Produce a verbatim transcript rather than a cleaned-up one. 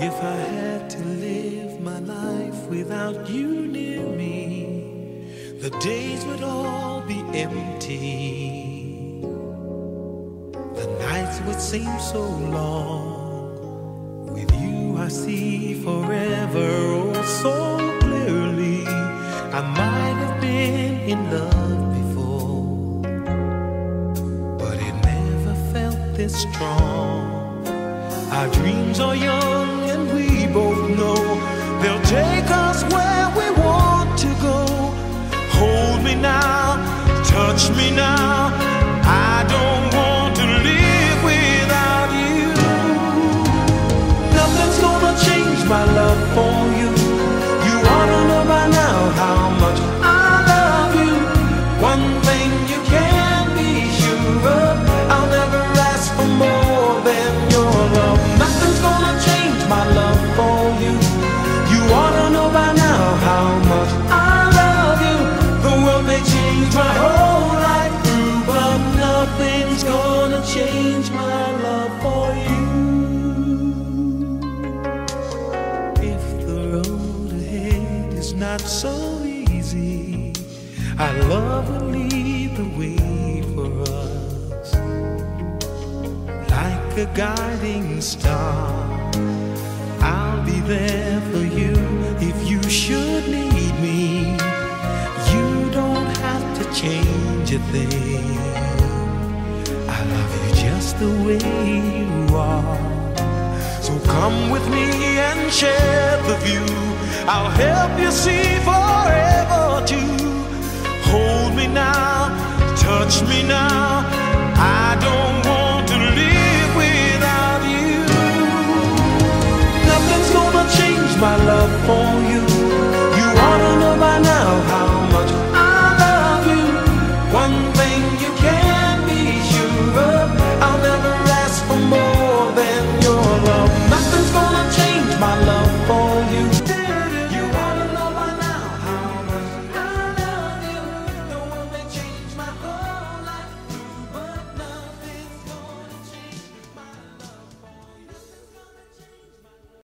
If I had to live my life without you near me, the days would all be empty. The nights would seem so long. With you I see forever oh so clearly. I might have been in love before, but it never felt this strong. Our dreams are young and we both know they'll take us where we want to go. Hold me now, touch me now. I don't want to live without you. Nothing's gonna change my love for you. You ought to know by now how much I love you. One thing you can be sure of, I'll never ask for more than your love. Nothing's gonna change my love for you. You ought to know by now how much I love you. The world may change my whole life through, but nothing's gonna change my love for you. If the road ahead is not so easy, our love will lead the way for us. Like a guiding star, I'll be there for you if you should need me. You don't have to change a thing. I love you just the way you are. So come with me and share the view. I'll help you see forever too. Hold me now, touch me now.